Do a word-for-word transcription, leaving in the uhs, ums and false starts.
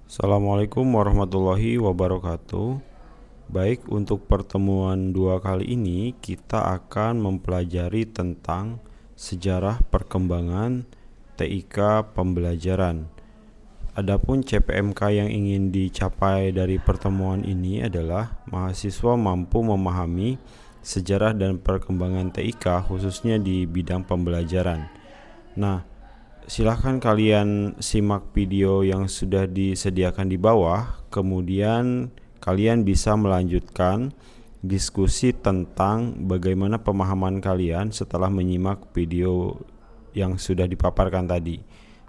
Assalamualaikum warahmatullahi wabarakatuh. Baik, untuk pertemuan dua kali ini kita akan mempelajari tentang sejarah perkembangan T I K pembelajaran. Adapun C P M K yang ingin dicapai dari pertemuan ini adalah mahasiswa mampu memahami sejarah dan perkembangan T I K khususnya di bidang pembelajaran. Nah, silahkan kalian simak video yang sudah disediakan di bawah, kemudian kalian bisa melanjutkan diskusi tentang bagaimana pemahaman kalian setelah menyimak video yang sudah dipaparkan tadi.